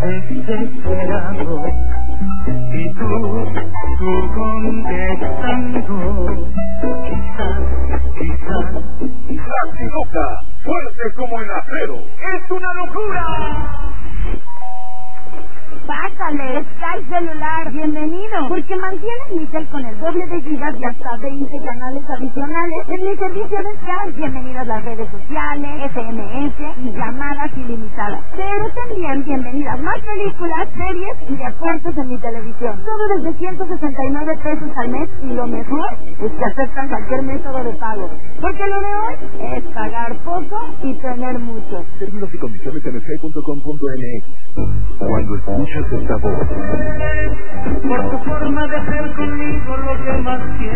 desesperado y tú contestando, quizás. Actidoca, fuerte como el acero. ¡Es una locura! Pásale, Sky Celular, bienvenido, porque mantienes mi cel con el doble de gigas y hasta 20 canales adicionales en mi servicio de Sky. Bienvenido a las redes sociales, SMS y llamadas ilimitadas. Pero también bienvenidas más películas, series y deportes en mi televisión. Todo desde 169 pesos al mes y lo mejor es que aceptan cualquier método de pago. Porque lo de hoy es pagar poco y tener mucho. Términos y condiciones en sky.com.mx. Cuando escuchas esta voz, Por tu forma de ser conmigo lo que más quiero.